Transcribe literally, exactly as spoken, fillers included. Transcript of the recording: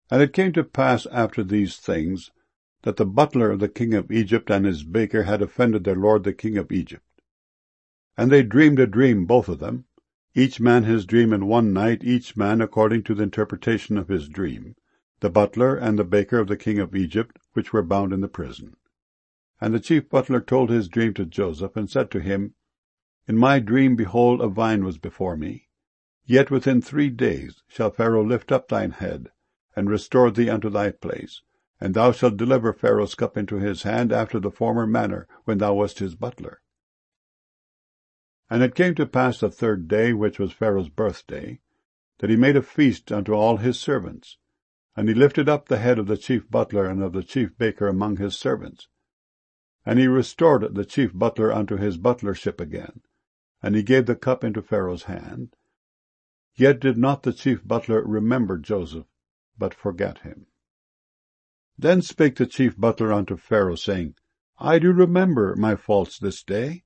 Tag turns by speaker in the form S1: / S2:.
S1: And it came to pass after these things, that the butler of the king of Egypt and his baker had offended their lord the king of Egypt. And they dreamed a dream, both of them, each man his dream in one night, each man according to the interpretation of his dream, the butler and the baker of the king of Egypt, which were bound in the prison. And the chief butler told his dream to Joseph, and said to him, In my dream, behold, a vine was before me. Yet within three days shall Pharaoh lift up thine head, and restore thee unto thy place, and thou shalt deliver Pharaoh's cup into his hand after the former manner, when thou wast his butler. And it came to pass the third day, which was Pharaoh's birthday, that he made a feast unto all his servants. And he lifted up the head of the chief butler and of the chief baker among his servants. And he restored the chief butler unto his butlership again, and he gave the cup into Pharaoh's hand. Yet did not the chief butler remember Joseph, but forgat him. Then spake the chief butler unto Pharaoh, saying, I do remember my faults this day.